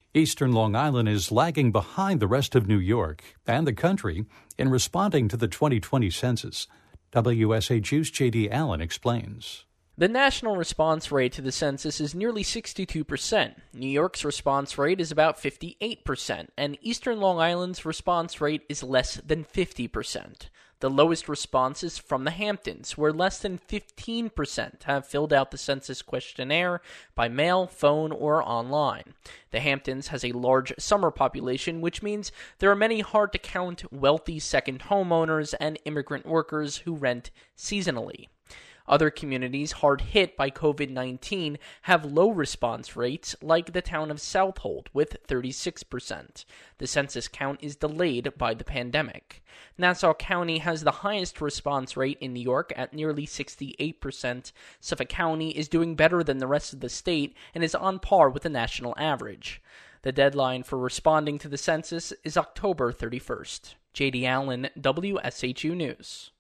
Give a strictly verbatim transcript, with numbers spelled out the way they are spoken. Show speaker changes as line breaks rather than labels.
Eastern Long Island is lagging behind the rest of New York and the country in responding to the twenty twenty census. W S H U's J D Allen explains.
The national response rate to the census is nearly sixty-two percent. New York's response rate is about fifty-eight percent, and Eastern Long Island's response rate is less than fifty percent. The lowest response is from the Hamptons, where less than fifteen percent have filled out the census questionnaire by mail, phone, or online. The Hamptons has a large summer population, which means there are many hard-to-count wealthy second homeowners and immigrant workers who rent seasonally. Other communities hard hit by covid nineteen have low response rates, like the town of Southold with thirty-six percent. The census count is delayed by the pandemic. Nassau County has the highest response rate in New York at nearly sixty-eight percent. Suffolk County is doing better than the rest of the state and is on par with the national average. The deadline for responding to the census is October thirty-first. J D Allen, W S H U News.